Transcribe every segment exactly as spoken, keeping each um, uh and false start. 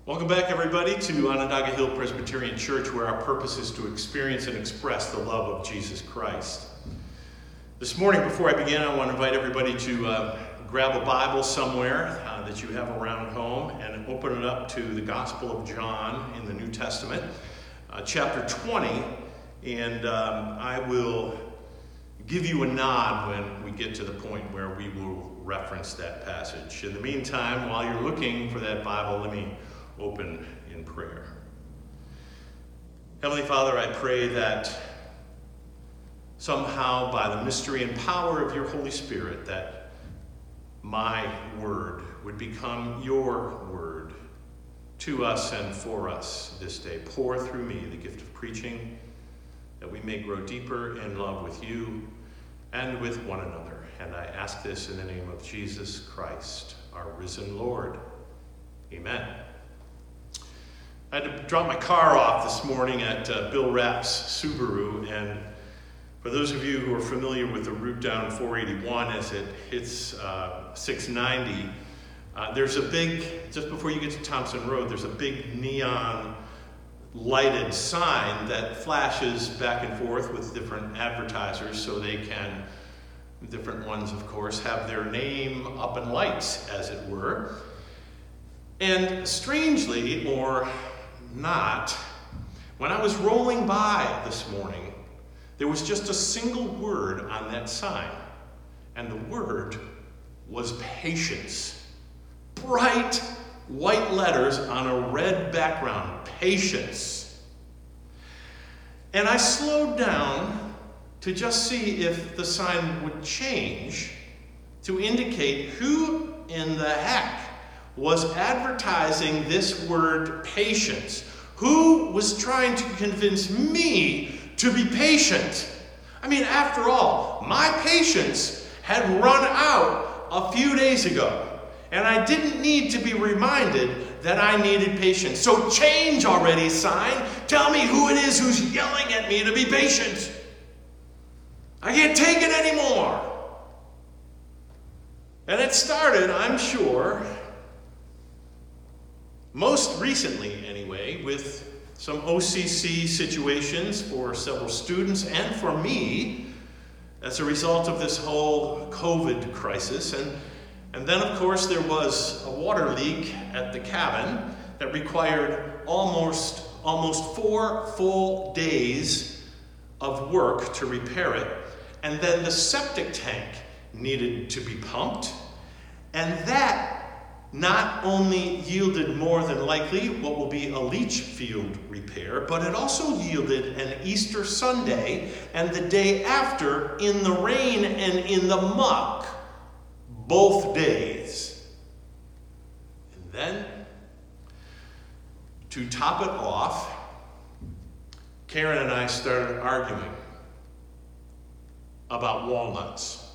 Welcome back, everybody, to Onondaga Hill Presbyterian Church, where our purpose is to experience and express the love of Jesus Christ. This morning, before I begin, I want to invite everybody to uh, grab a Bible somewhere uh, that you have around home and open it up to the Gospel of John in the New Testament, uh, chapter twenty, and um, I will give you a nod when we get to the point where we will reference that passage. In the meantime, while you're looking for that Bible, let me open in prayer. Heavenly Father, I pray that somehow by the mystery and power of your Holy Spirit, that my word would become your word to us and for us this day. Pour through me the gift of preaching, that we may grow deeper in love with you and with one another. And I ask this in the name of Jesus Christ, our risen Lord. Amen. I had to drop my car off this morning at uh, Bill Rapp's Subaru, and for those of you who are familiar with the route down four eighty-one as it hits uh, six ninety, uh, there's a big, just before you get to Thompson Road, there's a big neon lighted sign that flashes back and forth with different advertisers so they can, different ones of course, have their name up in lights, as it were. And strangely, or not, when I was rolling by this morning, there was just a single word on that sign, and the word was patience. Bright white letters on a red background, patience. And I slowed down to just see if the sign would change to indicate who in the heck was advertising this word patience. Who was trying to convince me to be patient? I mean, after all, my patience had run out a few days ago, and I didn't need to be reminded that I needed patience. So change already, sign. Tell me who it is who's yelling at me to be patient. I can't take it anymore. And it started, I'm sure, most recently anyway, with some O C C situations for several students and for me as a result of this whole COVID crisis. And, and then, of course, there was a water leak at the cabin that required almost, almost four full days of work to repair it. And then the septic tank needed to be pumped, and that not only yielded more than likely what will be a leach field repair, but it also yielded an Easter Sunday and the day after in the rain and in the muck, both days. And then, to top it off, Karen and I started arguing about walnuts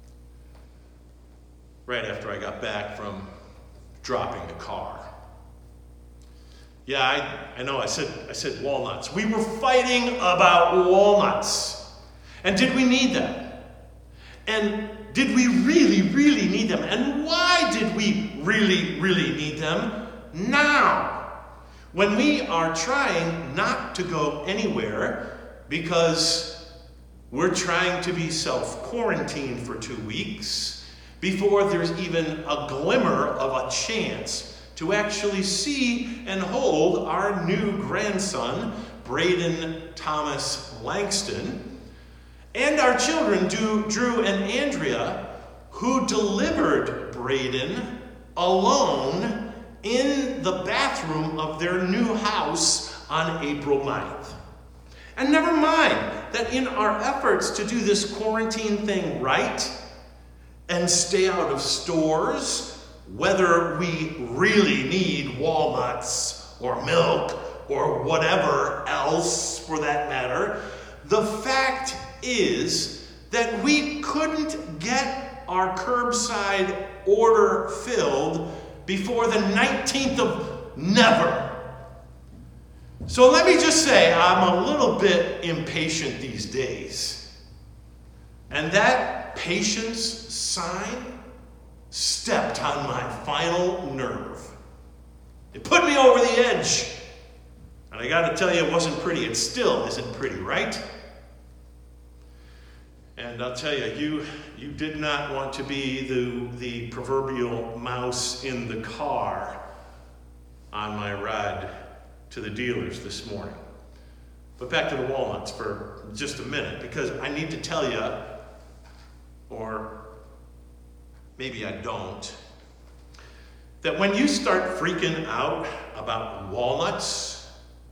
right after I got back from dropping the car. Yeah, I, I know, I said, I said walnuts. We were fighting about walnuts. And did we need them? And did we really, really need them? And why did we really, really need them now? When we are trying not to go anywhere because we're trying to be self-quarantined for two weeks, before there's even a glimmer of a chance to actually see and hold our new grandson, Braden Thomas Langston, and our children, Drew and Andrea, who delivered Braden alone in the bathroom of their new house on April ninth. And never mind that in our efforts to do this quarantine thing right, and stay out of stores, whether we really need walnuts or milk or whatever else for that matter, the fact is that we couldn't get our curbside order filled before the nineteenth of never. So let me just say I'm a little bit impatient these days. And that patience sign stepped on my final nerve. It put me over the the edge. And I got to tell you, it wasn't pretty. It still isn't pretty, right? And I'll tell you, you you did not want to be the, the proverbial mouse in the car on my ride to the dealers this morning. But back to the walnuts for just a minute, because I need to tell you, or maybe I don't, that when you start freaking out about walnuts,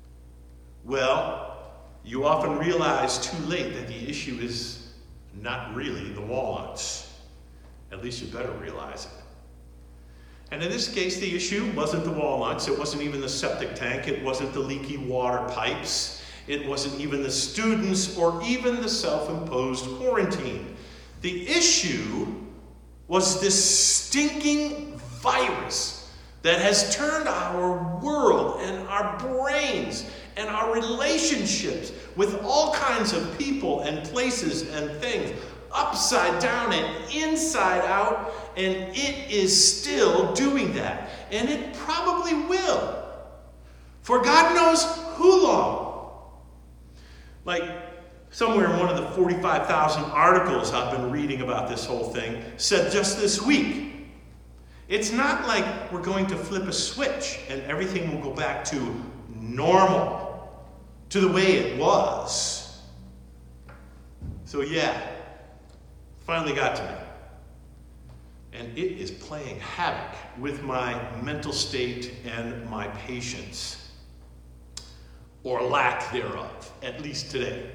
well, you often realize too late that the issue is not really the walnuts. At least you better realize it. And in this case, the issue wasn't the walnuts. It wasn't even the septic tank. It wasn't the leaky water pipes. It wasn't even the students or even the self-imposed quarantine. The issue was this stinking virus that has turned our world and our brains and our relationships with all kinds of people and places and things upside down and inside out, and it is still doing that. And it probably will, for God knows who long. Like somewhere in one of the forty-five thousand articles I've been reading about this whole thing said just this week, it's not like we're going to flip a switch and everything will go back to normal, to the way it was. So yeah, finally got to me. And it is playing havoc with my mental state and my patience, or lack thereof, at least today.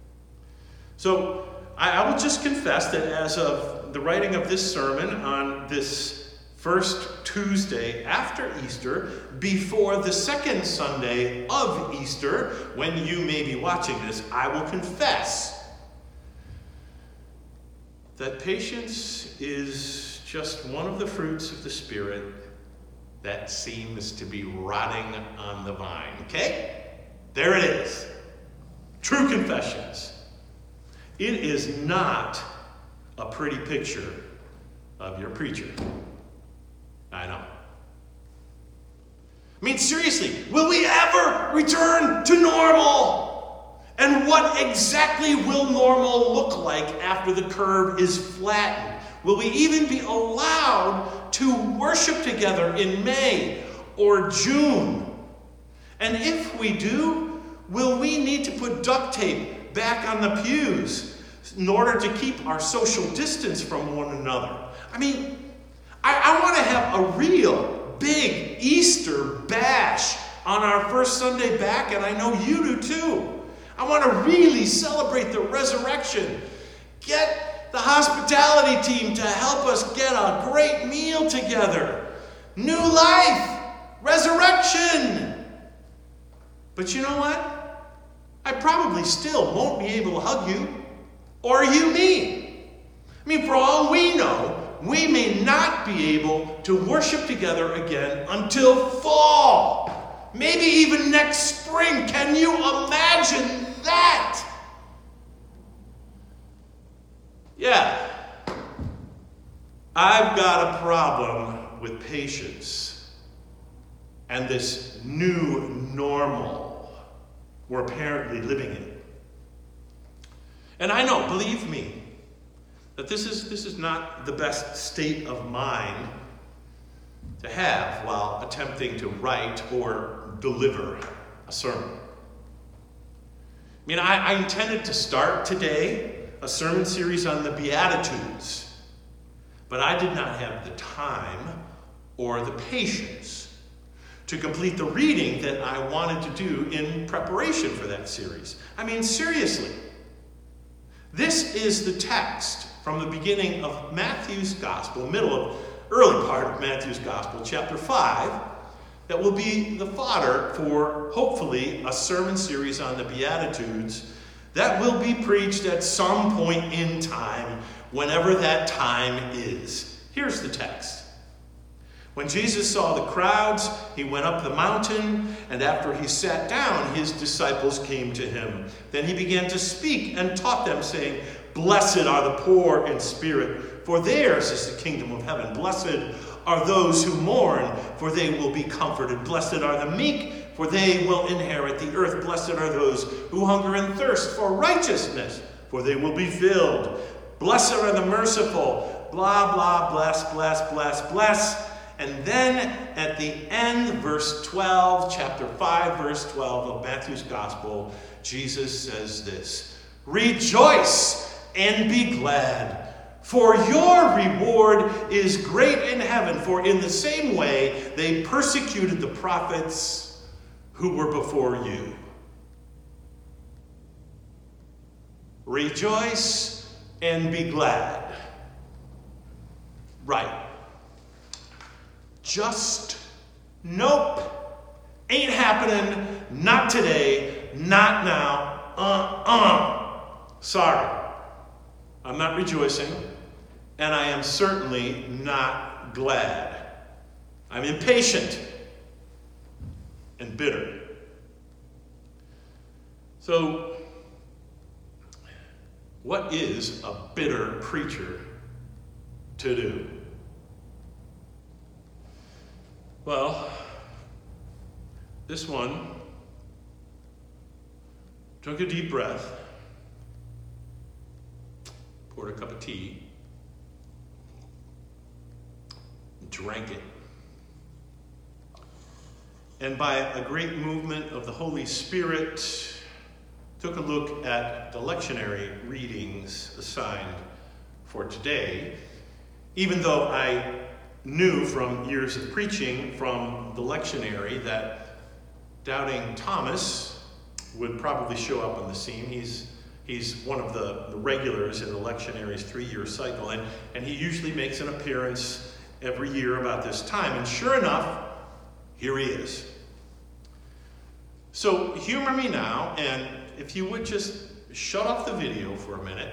So I, I will just confess that as of the writing of this sermon on this first Tuesday after Easter, before the second Sunday of Easter, when you may be watching this, I will confess that patience is just one of the fruits of the Spirit that seems to be rotting on the vine. Okay? There it is. True confessions. It is not a pretty picture of your preacher. I know. I mean, seriously, will we ever return to normal? And what exactly will normal look like after the curve is flattened? Will we even be allowed to worship together in May or June? And if we do, will we need to put duct tape back on the pews in order to keep our social distance from one another? I mean, I, I want to have a real big Easter bash on our first Sunday back, and I know you do too. I want to really celebrate the resurrection. Get the hospitality team to help us get a great meal together. New life, resurrection. But you know what? I probably still won't be able to hug you, or you me. I mean, for all we know, we may not be able to worship together again until fall. Maybe even next spring. Can you imagine that? Yeah. I've got a problem with patience and this new normal we're apparently living in. And I know, believe me, that this is, this is not the best state of mind to have while attempting to write or deliver a sermon. I mean, I, I intended to start today a sermon series on the Beatitudes, but I did not have the time or the patience to complete the reading that I wanted to do in preparation for that series. I mean, seriously, this is the text from the beginning of Matthew's Gospel, middle of, early part of Matthew's Gospel, chapter five, that will be the fodder for, hopefully, a sermon series on the Beatitudes that will be preached at some point in time, whenever that time is. Here's the text. When Jesus saw the crowds, he went up the mountain, and after he sat down, his disciples came to him. Then he began to speak and taught them, saying, "Blessed are the poor in spirit, for theirs is the kingdom of heaven. Blessed are those who mourn, for they will be comforted. Blessed are the meek, for they will inherit the earth. Blessed are those who hunger and thirst for righteousness, for they will be filled. Blessed are the merciful. Blah, blah, bless, bless, bless, bless. And then at the end, verse twelve, chapter five, verse twelve of Matthew's Gospel, Jesus says this: rejoice and be glad, for your reward is great in heaven. For in the same way they persecuted the prophets who were before you. Rejoice and be glad. Right. Just, nope, ain't happening, not today, not now, uh-uh. Sorry, I'm not rejoicing, and I am certainly not glad. I'm impatient and bitter. So, what is a bitter preacher to do? Well, this one took a deep breath, poured a cup of tea, drank it, and by a great movement of the Holy Spirit, took a look at the lectionary readings assigned for today, even though I knew from years of preaching from the lectionary that Doubting Thomas would probably show up on the scene. He's he's one of the, the regulars in the lectionary's three-year cycle, and, and he usually makes an appearance every year about this time. And sure enough, here he is. So humor me now, and if you would just shut off the video for a minute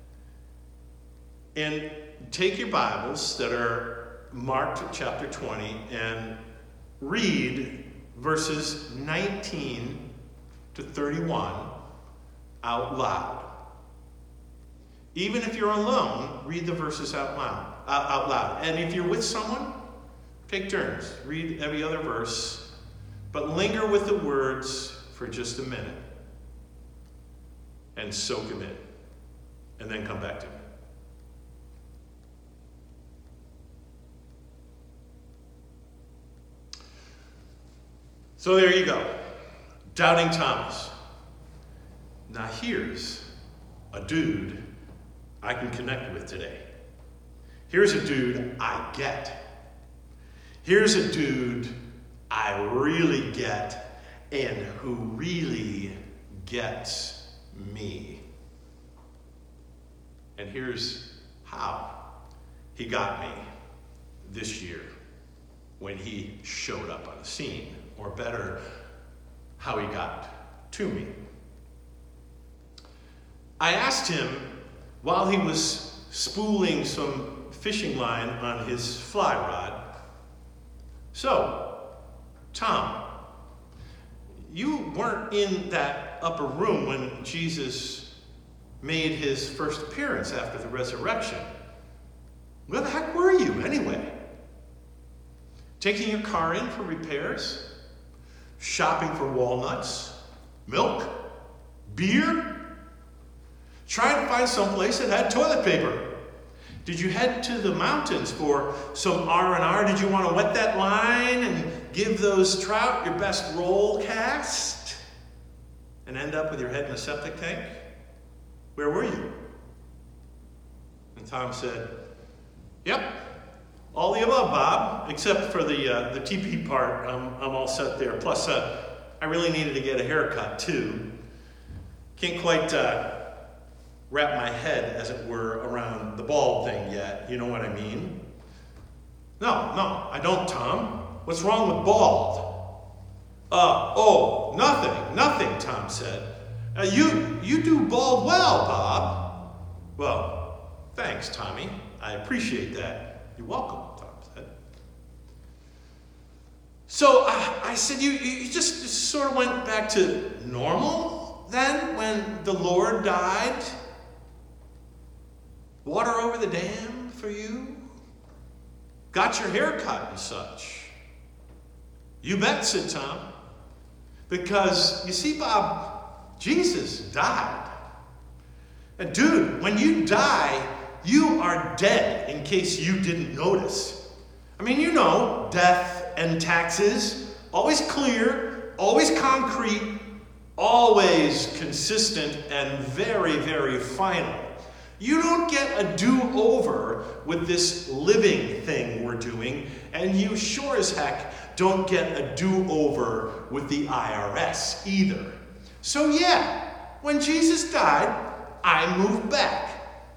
and take your Bibles that are marked chapter twenty and read verses nineteen to thirty-one out loud. Even if you're alone, read the verses out loud. Out, out loud. And if you're with someone, take turns. Read every other verse, but linger with the words for just a minute and soak them in, and then come back to me. So there you go. Doubting Thomas. Now here's a dude I can connect with today. Here's a dude I get. Here's a dude I really get and who really gets me. And here's how he got me this year when he showed up on the scene. Or better, how he got to me. I asked him while he was spooling some fishing line on his fly rod, so, Tom, you weren't in that upper room when Jesus made his first appearance after the resurrection. Where the heck were you anyway? Taking your car in for repairs? Shopping for walnuts, milk, beer, trying to find some place that had toilet paper. Did you head to the mountains for some R and R? Did you want to wet that line and give those trout your best roll cast and end up with your head in a septic tank? Where were you? And Tom said, yep. All the above, Bob, except for the uh, the T P part. I'm, I'm all set there. Plus, uh, I really needed to get a haircut, too. Can't quite uh, wrap my head, as it were, around the bald thing yet. You know what I mean? No, no, I don't, Tom. What's wrong with bald? Uh, oh, nothing, nothing, Tom said. Uh, you, you do bald well, Bob. Well, thanks, Tommy. I appreciate that. You're welcome, Tom said. So uh, I said, you, you just sort of went back to normal then when the Lord died? Water over the dam for you? Got your hair cut and such. You bet, said Tom. Because, you see, Bob, Jesus died. And dude, when you die, you are dead, in case you didn't notice. I mean, you know, death and taxes, always clear, always concrete, always consistent, and very, very final. You don't get a do-over with this living thing we're doing, and you sure as heck don't get a do-over with the I R S either. So yeah, when Jesus died, I moved back.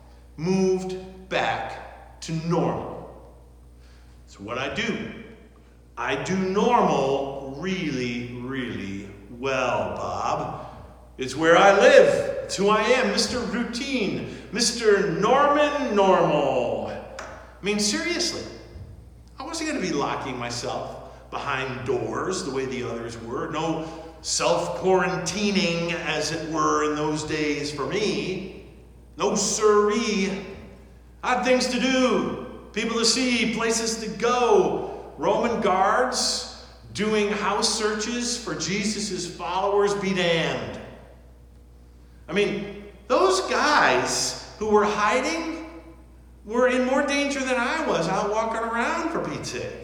Moved back to normal. So what I do, I do normal really, really well, Bob. It's where I live. It's who I am, Mister Routine, Mister Norman Normal. I mean, seriously, I wasn't going to be locking myself behind doors the way the others were. No self-quarantining, as it were, in those days for me. No siree. I had things to do, people to see, places to go. Roman guards doing house searches for Jesus' followers be damned. I mean, those guys who were hiding were in more danger than I was out walking around, for Pete's sake.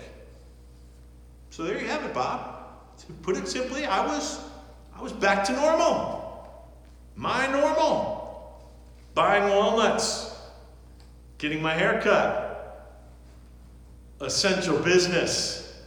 So there you have it, Bob. To put it simply, I was, I was back to normal. My normal. Buying walnuts. Getting my hair cut. Essential business.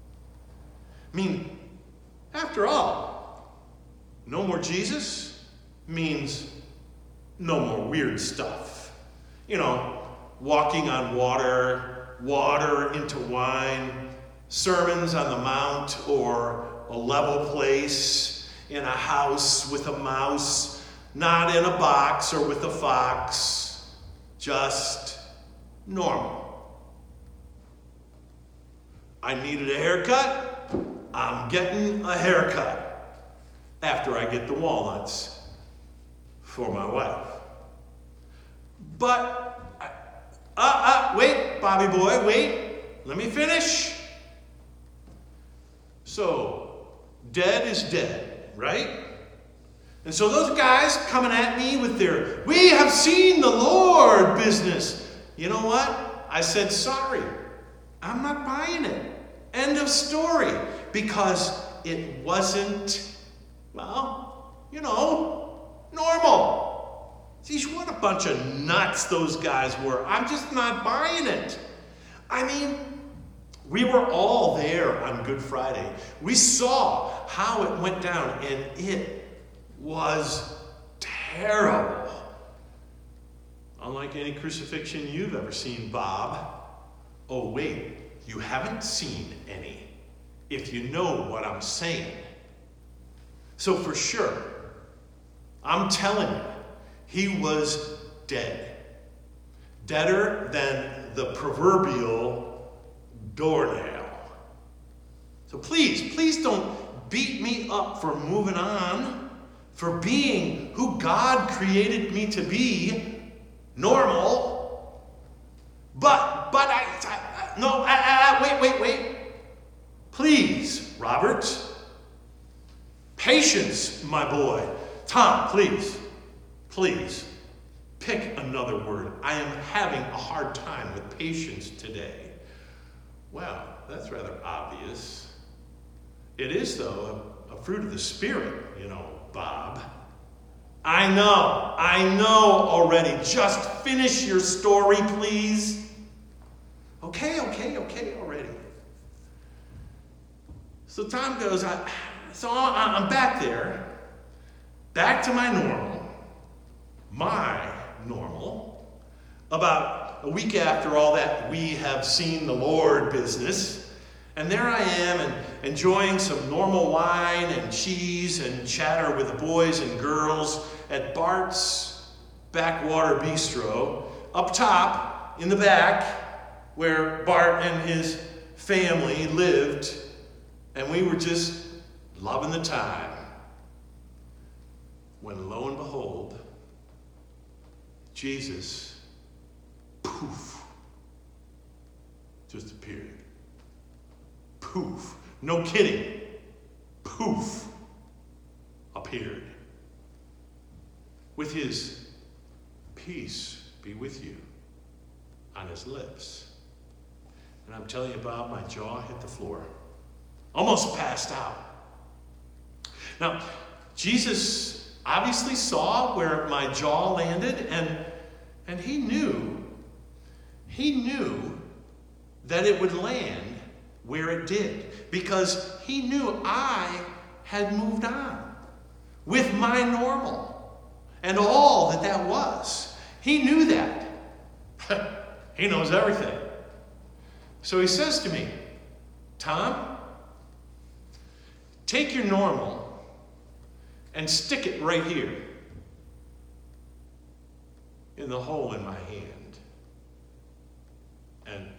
I mean, after all, no more Jesus means no more weird stuff. You know, walking on water, water into wine, sermons on the mount, or a level place in a house with a mouse, not in a box or with a fox, just normal. I needed a haircut, I'm getting a haircut after I get the walnuts for my wife. But, uh, uh, wait, Bobby boy, wait, let me finish. So, dead is dead, right? And so those guys coming at me with their, we have seen the Lord business. You know what? I said, sorry, I'm not buying it. End of story. Because it wasn't, well, you know, normal. See, what a bunch of nuts those guys were. I'm just not buying it. I mean, we were all there on Good Friday. We saw how it went down, and it was terrible. Unlike any crucifixion you've ever seen, Bob. Oh, wait, you haven't seen any, if you know what I'm saying. So for sure, I'm telling you, he was dead. Deader than the proverbial doornail. So please, please don't beat me up for moving on, for being who God created me to be, normal. But, but I, I no, I, I, wait, wait, wait. Please, Robert. Patience, my boy. Tom, please, please, pick another word. I am having a hard time with patience today. Well, that's rather obvious. It is, though, a, a fruit of the Spirit, you know, Bob. I know, I know already. Just finish your story, please. Okay, okay, okay already. So Tom goes, I, so I'm back there. Back to my normal, my normal, about a week after all that we have seen the Lord business, and there I am and enjoying some normal wine and cheese and chatter with the boys and girls at Bart's Backwater Bistro, up top in the back where Bart and his family lived, and we were just loving the time. When lo and behold, Jesus, poof, just appeared. Poof. No kidding. Poof. Appeared. With his peace be with you on his lips. And I'm telling you, Bob, my jaw hit the floor. Almost passed out. Now, Jesus obviously saw where my jaw landed, and, and he knew, he knew that it would land where it did, because he knew I had moved on with my normal and all that that was. He knew that. He knows everything. So he says to me, Tom, take your normal and stick it right here in the hole in my hand. And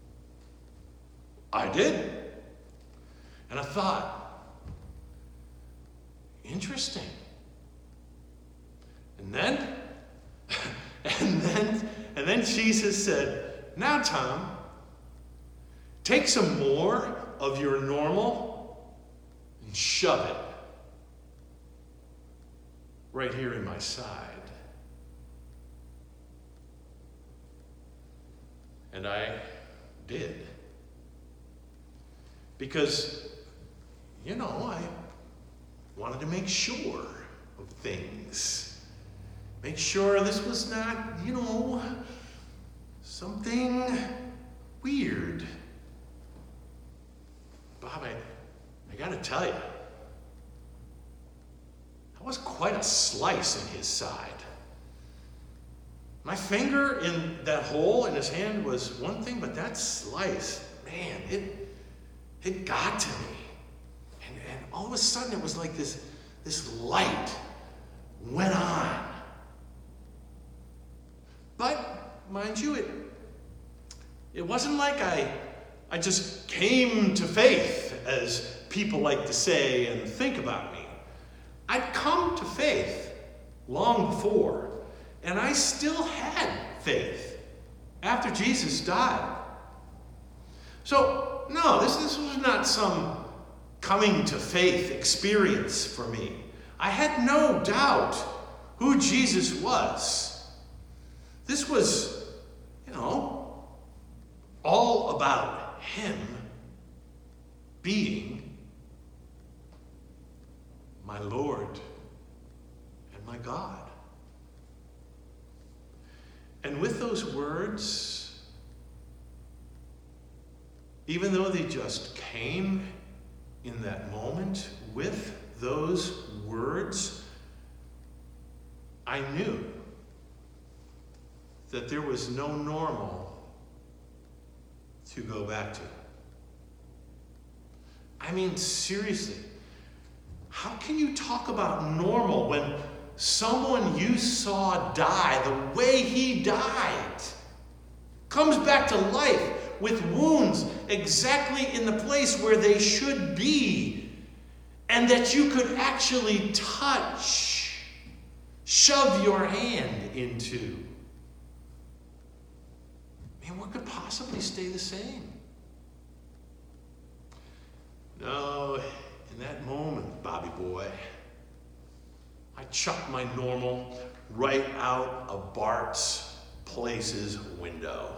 I did. And I thought, interesting. And then, and then, and then Jesus said, now, Tom, take some more of your normal and shove it right here in my side. And I did. Because, you know, I wanted to make sure of things. Make sure this was not, you know, something weird. Bob, I, I gotta tell you, that was quite a slice in his side. My finger in that hole in his hand was one thing, but that slice, man, it it got to me. And, and all of a sudden it was like this, this light went on. But, mind you, it it wasn't like I I just came to faith, as people like to say and think about me. I'd come to faith long before, and I still had faith after Jesus died. So, no, this, this was not some coming to faith experience for me. I had no doubt who Jesus was. This was, you know, all about him being my Lord and my God. And with those words, even though they just came in that moment, with those words, I knew that there was no normal to go back to. I mean, seriously, how can you talk about normal when someone you saw die the way he died comes back to life with wounds exactly in the place where they should be, and that you could actually touch, shove your hand into? Man, what could possibly stay the same? No, in that moment, Bobby boy, I chucked my normal right out of Bart's Place's window.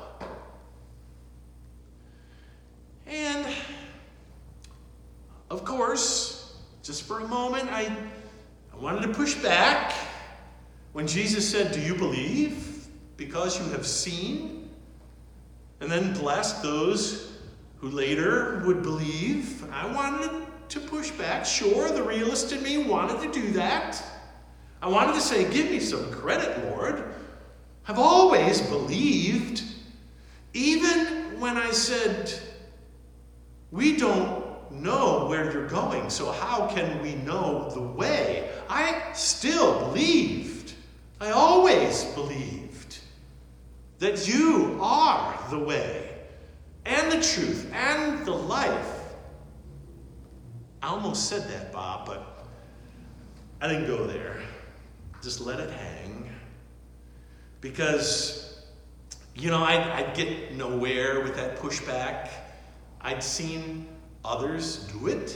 And, of course, just for a moment, I, I wanted to push back when Jesus said, "Do you believe because you have seen?" And then blessed those who later would believe. I wanted to push back. Sure, the realist in me wanted to do that. I wanted to say, give me some credit, Lord. I've always believed. Even when I said, we don't know where you're going, so how can we know the way? I still believed. I always believed that you are the way and the truth and the life. I almost said that, Bob, but I didn't go there. Just let it hang. Because You know, I'd, I'd get nowhere with that pushback. I'd seen others do it.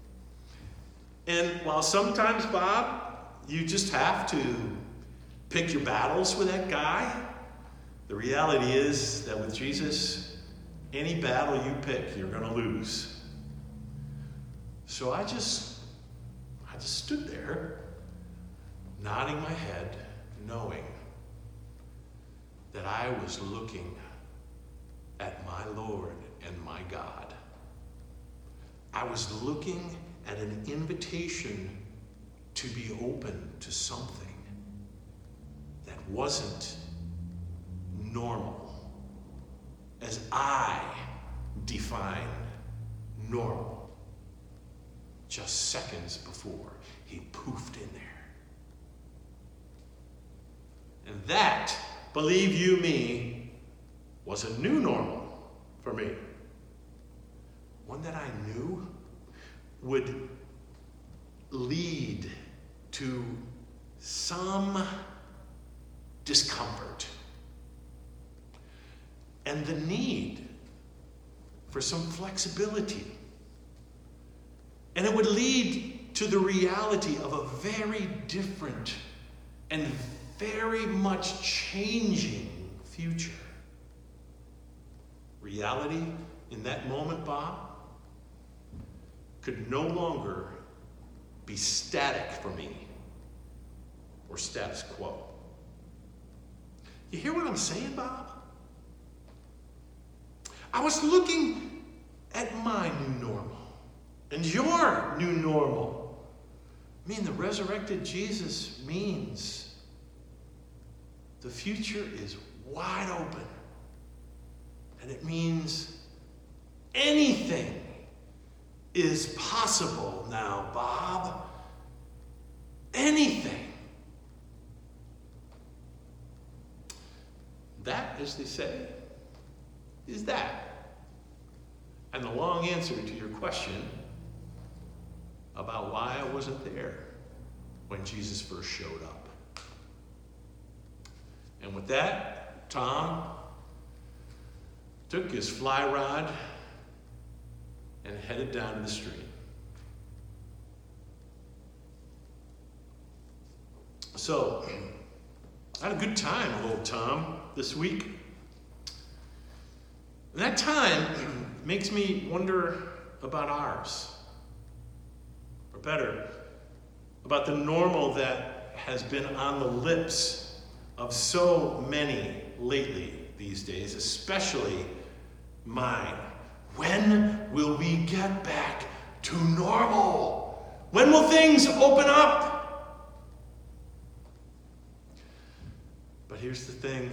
And while sometimes, Bob, you just have to pick your battles with that guy, the reality is that with Jesus, any battle you pick, you're going to lose. So I just, I just stood there, nodding my head, knowing that I was looking at my Lord and my God. I was looking at an invitation to be open to something that wasn't normal, as I define normal. Just seconds before he poofed in there. And that, believe you me, was a new normal for me. One that I knew would lead to some discomfort and the need for some flexibility. And it would lead to the reality of a very different and very much changing future. Reality in that moment, Bob, could no longer be static for me or status quo. You hear what I'm saying, Bob? I was looking at my new normal and your new normal. I mean, the resurrected Jesus means the future is wide open. And it means anything is possible now, Bob. Anything. That, as they say, is that. And the long answer to your question about why I wasn't there when Jesus first showed up. And with that, Tom took his fly rod and headed down to the street. So, I had a good time with old Tom this week. And that time makes me wonder about ours. Or better, about the normal that has been on the lips of so many lately these days, especially mine. When will we get back to normal? When will things open up? But here's the thing.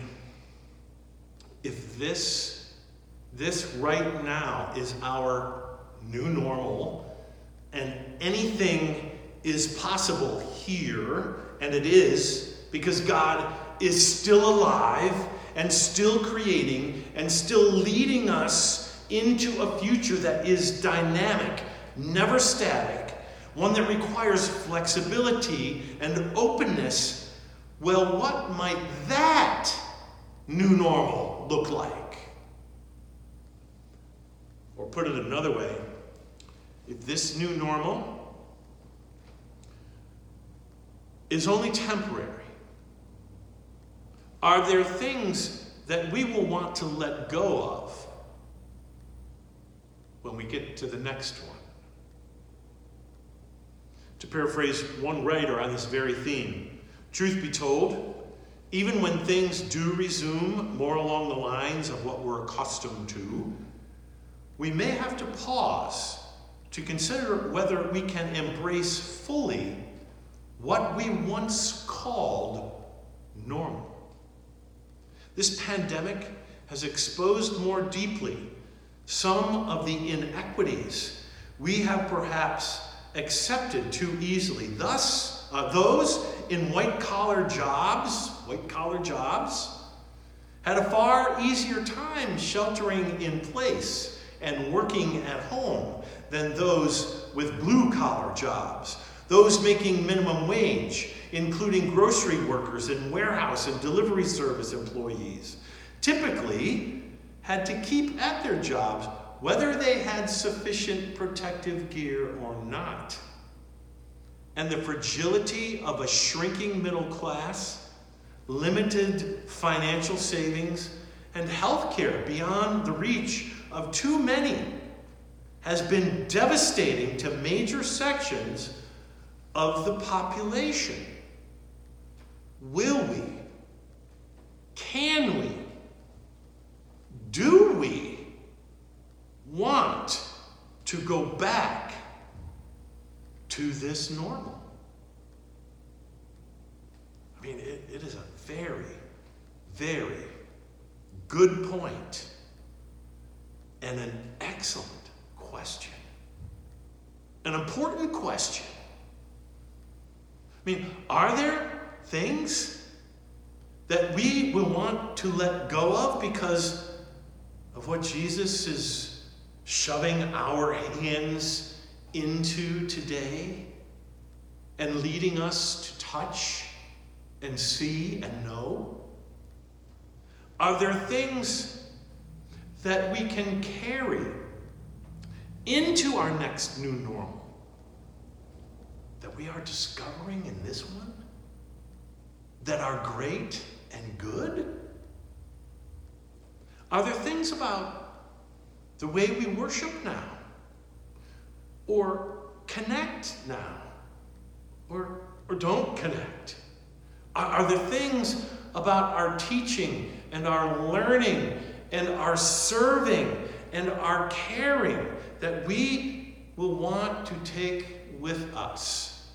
If this, this right now is our new normal, and anything is possible here, and it is, because God is still alive and still creating and still leading us into a future that is dynamic, never static, one that requires flexibility and openness. Well, what might that new normal look like? Or put it another way, if this new normal is only temporary, are there things that we will want to let go of when we get to the next one? To paraphrase one writer on this very theme, truth be told, even when things do resume more along the lines of what we're accustomed to, we may have to pause to consider whether we can embrace fully what we once called normal. This pandemic has exposed more deeply some of the inequities we have perhaps accepted too easily. Thus, uh, those in white-collar jobs, white-collar jobs, had a far easier time sheltering in place and working at home than those with blue-collar jobs, those making minimum wage, including grocery workers and warehouse and delivery service employees. typically had to keep at their jobs whether they had sufficient protective gear or not. And the fragility of a shrinking middle class, limited financial savings, and health care beyond the reach of too many has been devastating to major sections of the population. Will we? Can we? Do we want to go back to this normal? I mean, it, it is a very, very good point and an excellent question. An important question. I mean, are there things that we will want to let go of because of what Jesus is shoving our hands into today and leading us to touch and see and know? Are there things that we can carry into our next new normal that we are discovering in this one that are great and good? Are there things about the way we worship now, or connect now, or, or don't connect? Are, are there things about our teaching and our learning and our serving and our caring that we will want to take with us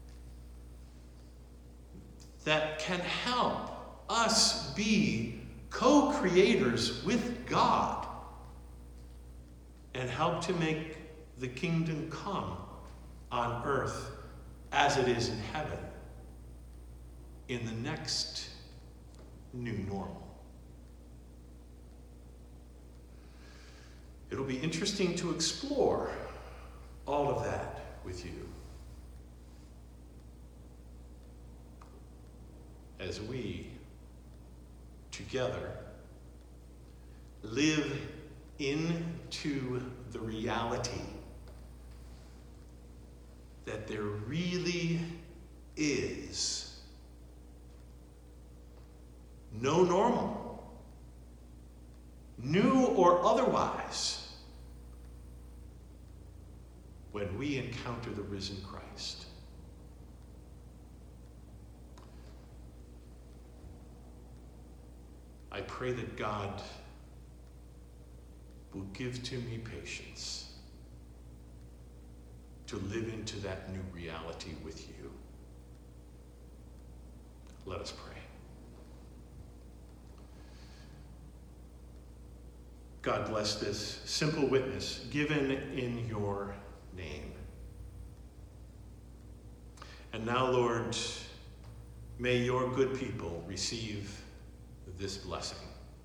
that can help us be co-creators with God and help to make the kingdom come on earth as it is in heaven in the next new normal? It'll be interesting to explore all of that with you as we together live into the reality that there really is no normal, new or otherwise, when we encounter the risen Christ. I pray that God will give to me patience to live into that new reality with you. Let us pray. God bless this simple witness given in your name. And now, Lord, may your good people receive this blessing.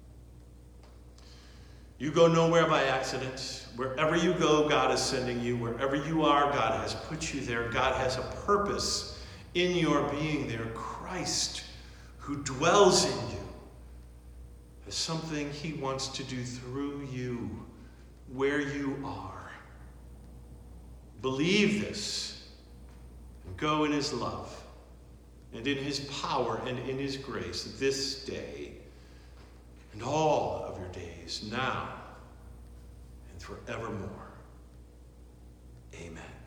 You go nowhere by accident. Wherever you go, God is sending you. Wherever you are, God has put you there. God has a purpose in your being there. Christ, who dwells in you, has something he wants to do through you where you are. Believe this and go in his love and in his power and in his grace this day and all of your days now and forevermore. Amen.